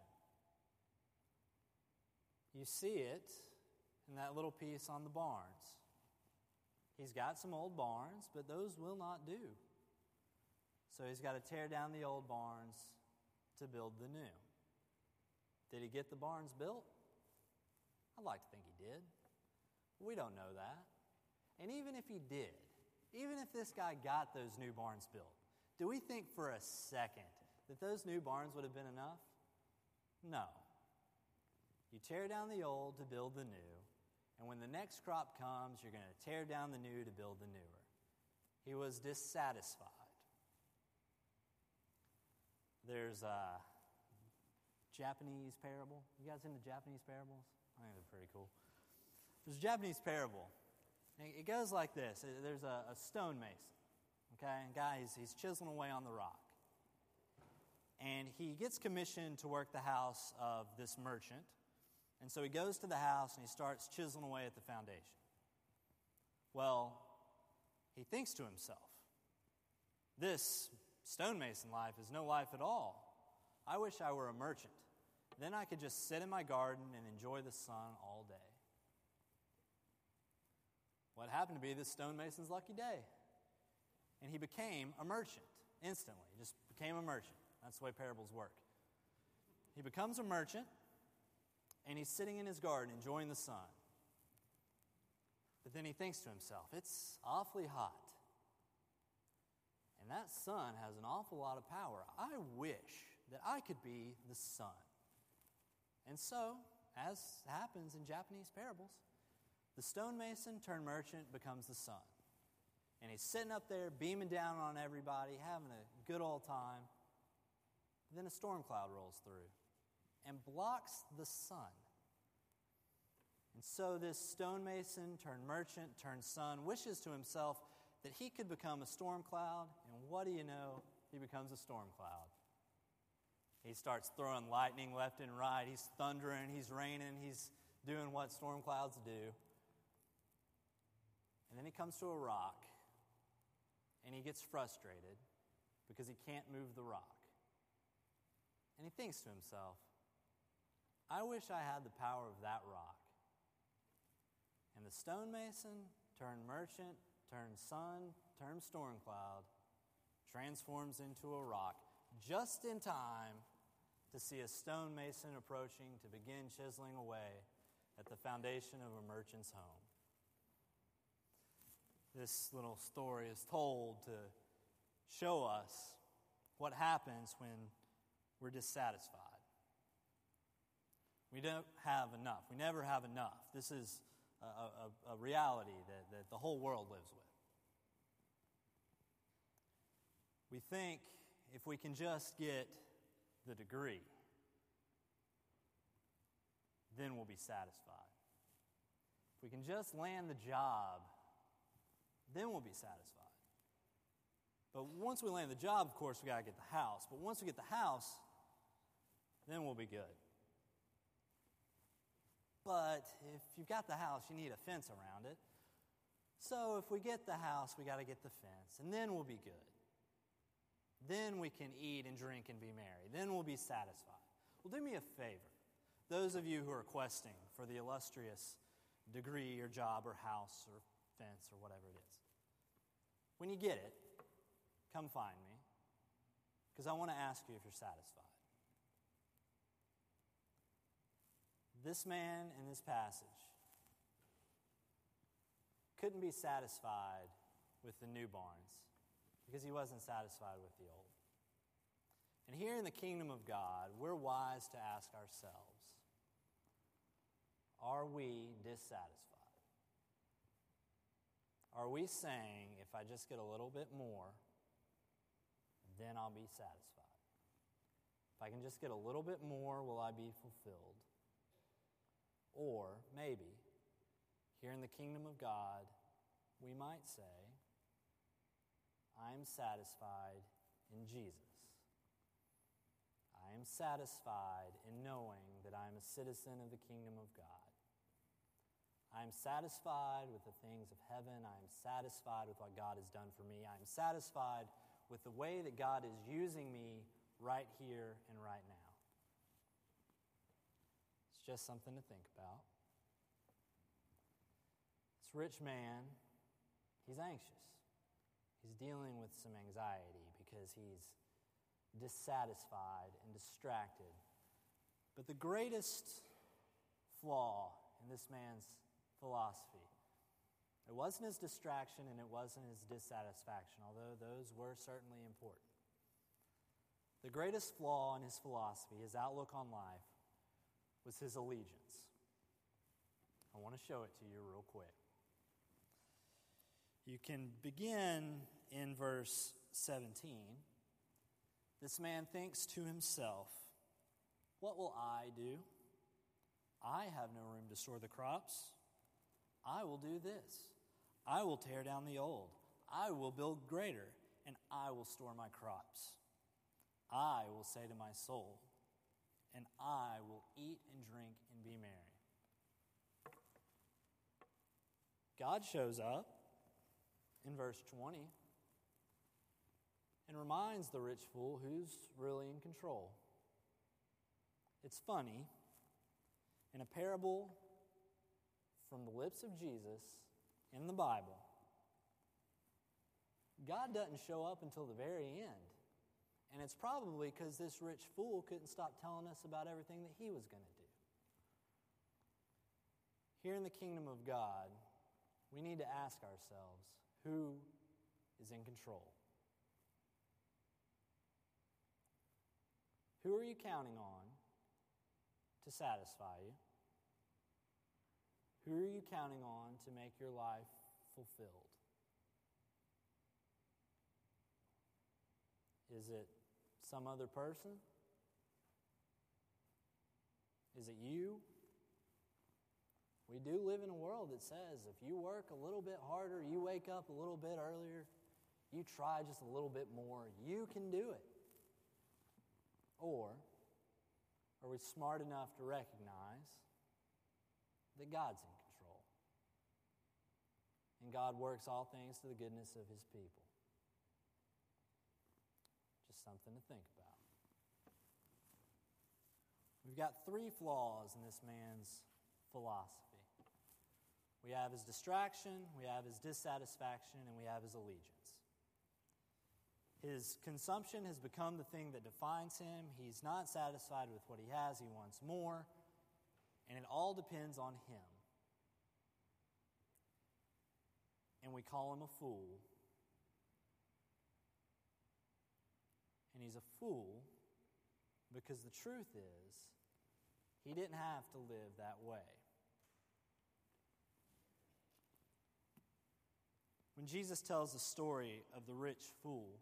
You see it in that little piece on the barns. He's got some old barns, but those will not do. So he's got to tear down the old barns to build the new. Did he get the barns built? I'd like to think he did. We don't know that. And even if he did, even if this guy got those new barns built, do we think for a second that those new barns would have been enough? No. You tear down the old to build the new, and when the next crop comes, you're going to tear down the new to build the newer. He was dissatisfied. There's a Japanese parable. You guys into Japanese parables? I think they're pretty cool. There's a Japanese parable. It goes like this. There's a, a stonemason, okay? And guy, he's, he's chiseling away on the rock. And he gets commissioned to work the house of this merchant. And so he goes to the house and he starts chiseling away at the foundation. Well, he thinks to himself, this stonemason life is no life at all. I wish I were a merchant. Then I could just sit in my garden and enjoy the sun all day. What happened to be this stonemason's lucky day. And he became a merchant instantly. He just became a merchant. That's the way parables work. He becomes a merchant, and he's sitting in his garden enjoying the sun. But then he thinks to himself, it's awfully hot. And that sun has an awful lot of power. I wish that I could be the sun. And so, as happens in Japanese parables, the stonemason turned merchant becomes the sun. And he's sitting up there beaming down on everybody, having a good old time. Then a storm cloud rolls through and blocks the sun. And so this stonemason turned merchant turned sun wishes to himself that he could become a storm cloud. And what do you know? He becomes a storm cloud. He starts throwing lightning left and right. He's thundering, he's raining, he's doing what storm clouds do. And then he comes to a rock, and he gets frustrated because he can't move the rock. And he thinks to himself, I wish I had the power of that rock. And the stonemason turned merchant, turned sun, turned storm cloud, transforms into a rock just in time to see a stonemason approaching to begin chiseling away at the foundation of a merchant's home. This little story is told to show us what happens when we're dissatisfied. We don't have enough. We never have enough. This is a, a, a reality that, that the whole world lives with. We think if we can just get the degree, then we'll be satisfied. If we can just land the job, then we'll be satisfied. But once we land the job, of course, we got to get the house. But once we get the house, then we'll be good. But if you've got the house, you need a fence around it. So if we get the house, we got to get the fence, and then we'll be good. Then we can eat and drink and be merry. Then we'll be satisfied. Well, do me a favor. Those of you who are questing for the illustrious degree or job or house or fence or whatever it is, when you get it, come find me, because I want to ask you if you're satisfied. This man in this passage couldn't be satisfied with the new barns because he wasn't satisfied with the old. And here in the kingdom of God, we're wise to ask ourselves, are we dissatisfied? Are we saying, if I just get a little bit more, then I'll be satisfied? If I can just get a little bit more, will I be fulfilled? Or maybe, here in the kingdom of God, we might say, I am satisfied in Jesus. I am satisfied in knowing that I am a citizen of the kingdom of God. I am satisfied with the things of heaven. I am satisfied with what God has done for me. I am satisfied with the way that God is using me right here and right now. It's just something to think about. This rich man, he's anxious. He's dealing with some anxiety because he's dissatisfied and distracted. But the greatest flaw in this man's philosophy, it wasn't his distraction and it wasn't his dissatisfaction, although those were certainly important. The greatest flaw in his philosophy, his outlook on life, was his allegiance. I want to show it to you real quick. You can begin in verse seventeen. This man thinks to himself, what will I do? I have no room to store the crops. I will do this. I will tear down the old. I will build greater, and I will store my crops. I will say to my soul, and I will eat and drink and be merry. God shows up in verse twenty and reminds the rich fool who's really in control. It's funny, in a parable from the lips of Jesus in the Bible, God doesn't show up until the very end. And it's probably because this rich fool couldn't stop telling us about everything that he was going to do. Here in the kingdom of God, we need to ask ourselves, who is in control? Who are you counting on to satisfy you? Who are you counting on to make your life fulfilled? Is it some other person? Is it you? We do live in a world that says if you work a little bit harder, you wake up a little bit earlier, you try just a little bit more, you can do it. Or are we smart enough to recognize that God's in control? And God works all things to the goodness of his people. Just something to think about. We've got three flaws in this man's philosophy. We have his distraction, we have his dissatisfaction, and we have his allegiance. His consumption has become the thing that defines him. He's not satisfied with what he has. He wants more. And it all depends on him. And we call him a fool. And he's a fool because the truth is, he didn't have to live that way. When Jesus tells the story of the rich fool,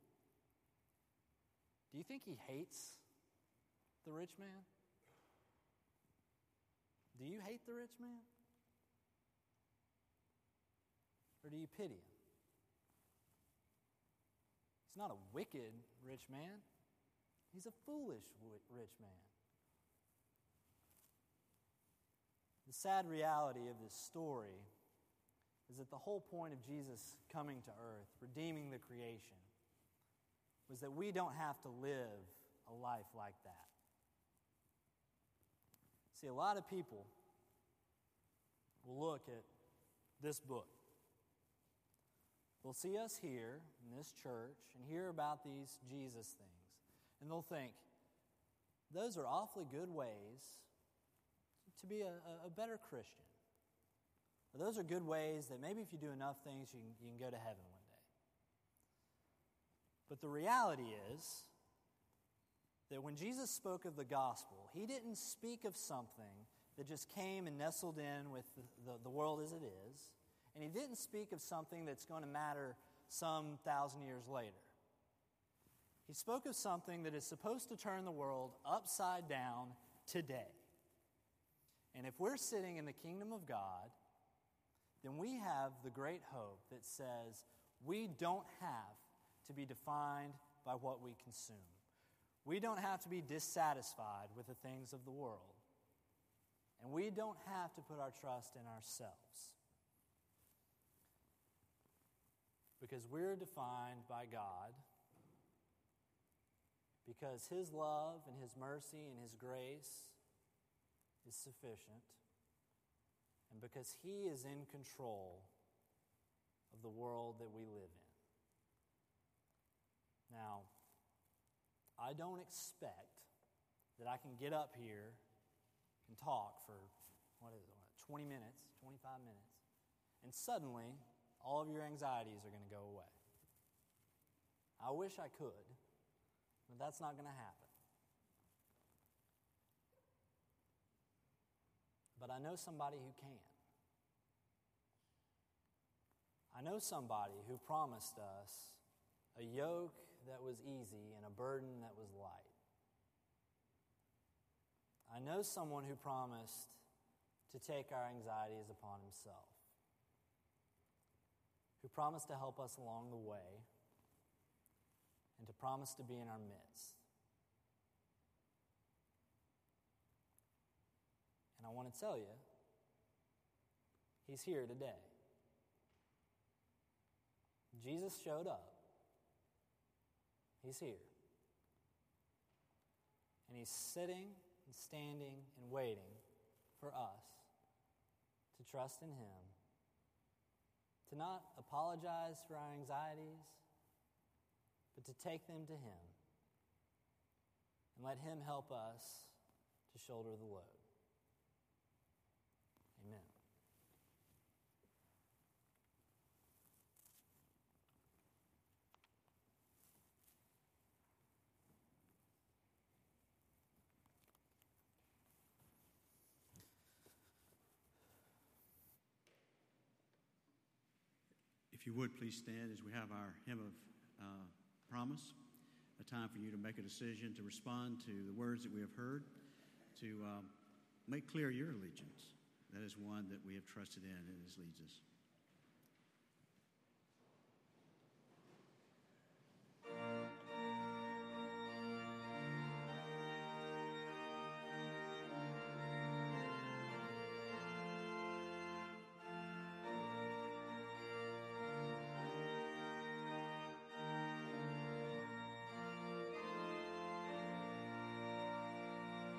do you think he hates the rich man? Do you hate the rich man? Or do you pity him? He's not a wicked rich man. He's a foolish rich man. The sad reality of this story is that the whole point of Jesus coming to earth, redeeming the creation, was that we don't have to live a life like that. See, a lot of people will look at this book. They'll see us here in this church and hear about these Jesus things, and they'll think, those are awfully good ways to be a, a better Christian. Or those are good ways that maybe if you do enough things, you can, you can go to heaven one day. But the reality is that when Jesus spoke of the gospel, he didn't speak of something that just came and nestled in with the, the, the world as it is, and he didn't speak of something that's going to matter some thousand years later. He spoke of something that is supposed to turn the world upside down today. And if we're sitting in the kingdom of God, then we have the great hope that says we don't have to be defined by what we consume. We don't have to be dissatisfied with the things of the world. And we don't have to put our trust in ourselves. Because we're defined by God, because his love and his mercy and his grace is sufficient, and because he is in control of the world that we live in. Now, I don't expect that I can get up here and talk for, what is it, twenty minutes, twenty-five minutes, and suddenly all of your anxieties are going to go away. I wish I could, but that's not going to happen. But I know somebody who can. I know somebody who promised us a yoke that was easy and a burden that was light. I know someone who promised to take our anxieties upon himself, who promised to help us along the way and to promise to be in our midst. And I want to tell you, he's here today. Jesus showed up. He's here. And he's sitting and standing and waiting for us to trust in him, to not apologize for our anxieties, but to take them to him and let him help us to shoulder the load. Amen. If you would, please stand as we have our hymn of uh, promise, a time for you to make a decision to respond to the words that we have heard, to uh, make clear your allegiance. That is one that we have trusted in and it leads us.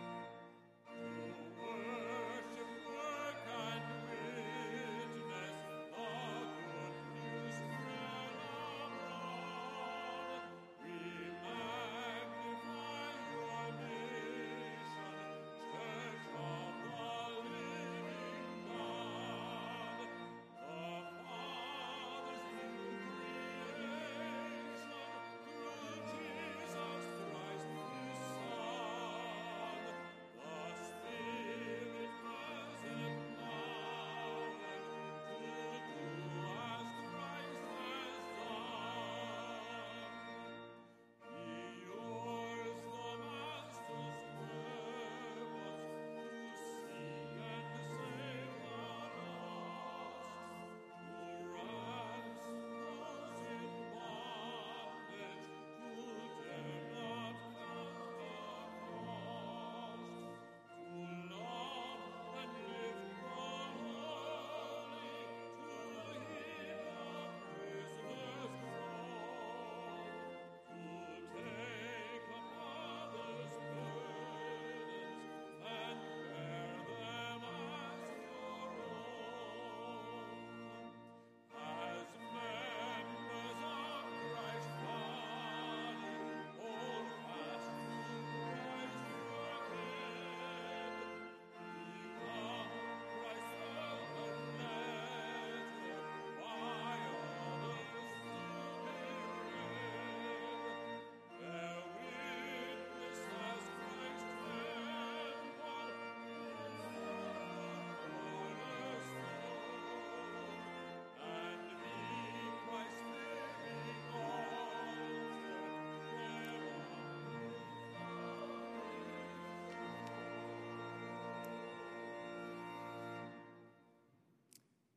Worship, work, and witness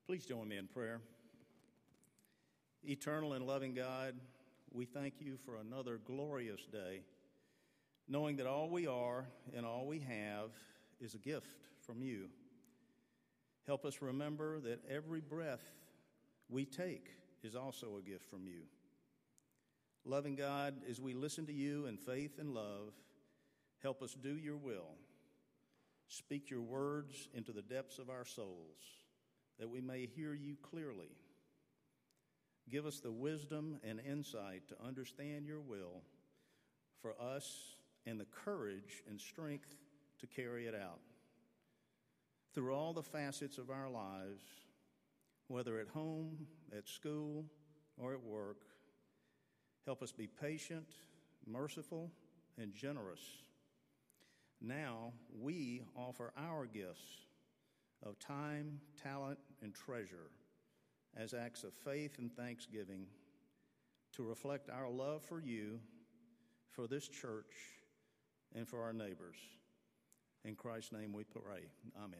Please join me in prayer. Eternal and loving God, we thank you for another glorious day, knowing that all we are and all we have is a gift from you. Help us remember that every breath we take is also a gift from you. Loving God, as we listen to you in faith and love, help us do your will. Speak your words into the depths of our souls, that we may hear you clearly. Give us the wisdom and insight to understand your will for us and the courage and strength to carry it out. Through all the facets of our lives, whether at home, at school, or at work, help us be patient, merciful, and generous. Now we offer our gifts of time, talent, and treasure as acts of faith and thanksgiving to reflect our love for you, for this church, and for our neighbors. In Christ's name we pray. Amen.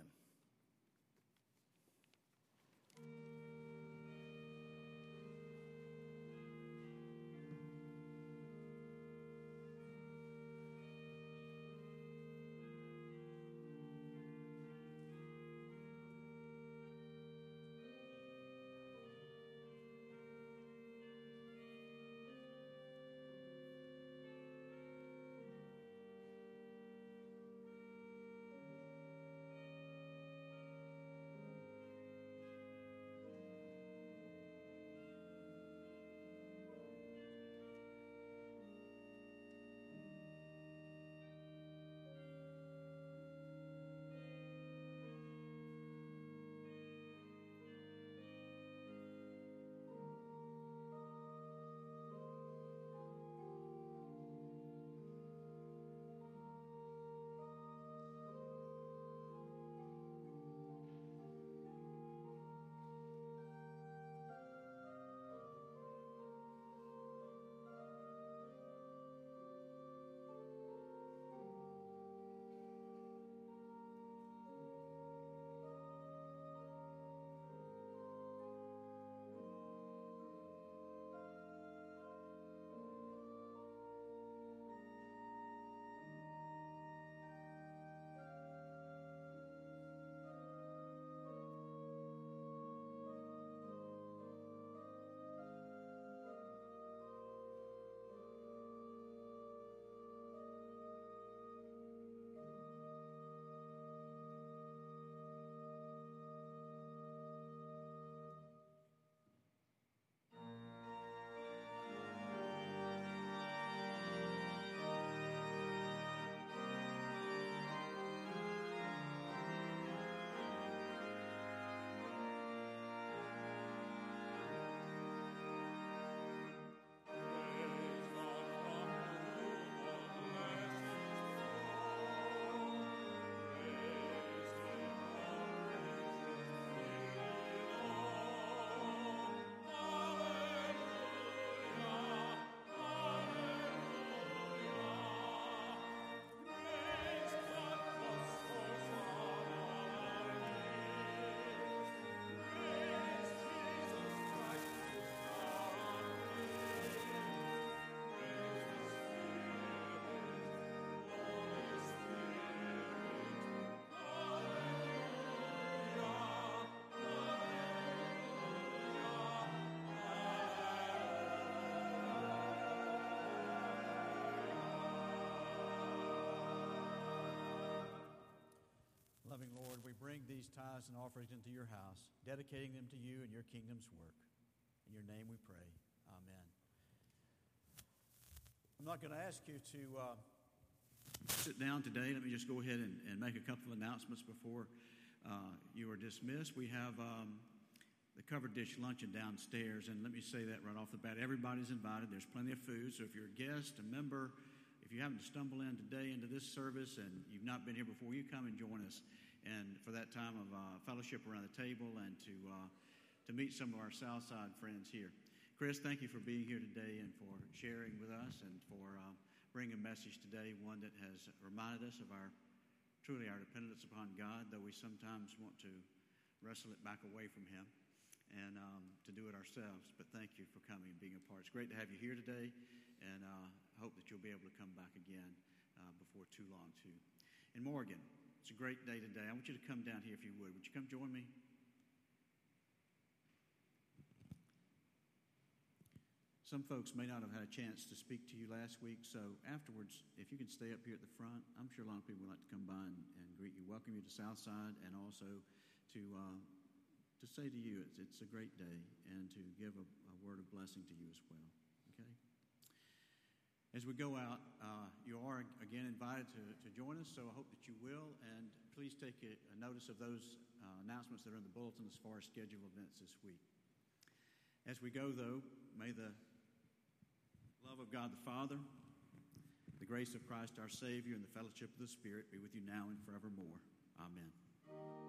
Loving Lord, we bring these tithes and offerings into your house, dedicating them to you and your kingdom's work. In your name we pray. Amen. I'm not going to ask you to uh, sit down today. Let me just go ahead and, and make a couple of announcements before uh, you are dismissed. We have um, the covered dish luncheon downstairs, and let me say that right off the bat. Everybody's invited. There's plenty of food, so if you're a guest, a member, if you happen to stumble in today into this service and you've not been here before, you come and join us and for that time of uh, fellowship around the table and to uh, to meet some of our Southside friends here. Chris, thank you for being here today and for sharing with us and for uh, bringing a message today, one that has reminded us of our truly our dependence upon God, though we sometimes want to wrestle it back away from him and um, to do it ourselves. But thank you for coming and being a part. It's great to have you here today, and I uh, hope that you'll be able to come back again uh, before too long, too. In Morgan, it's a great day today. I want you to come down here if you would. Would you come join me? Some folks may not have had a chance to speak to you last week, so afterwards, if you can stay up here at the front, I'm sure a lot of people would like to come by and, and greet you, welcome you to Southside, and also to uh, to say to you it's, it's a great day, and to give a, a word of blessing to you as well. Okay? As we go out, uh, you are again invited to, to join us, so I hope that you will, and please take a, a notice of those uh, announcements that are in the bulletin as far as scheduled events this week. As we go, though, may the love of God the Father, the grace of Christ our Savior, and the fellowship of the Spirit be with you now and forevermore. Amen.